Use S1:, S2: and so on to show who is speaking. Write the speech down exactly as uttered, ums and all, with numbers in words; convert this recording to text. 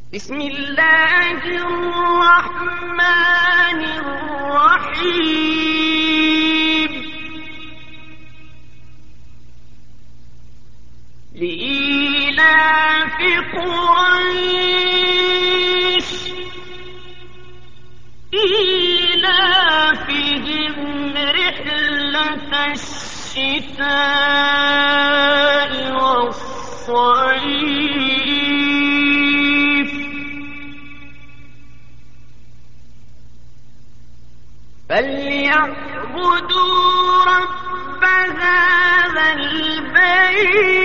S1: بسم الله الرحمن الرحيم. لإيلاف قريش إيلافهم رحلة الشتاء والصيف فليعبدوا رب هذا البيت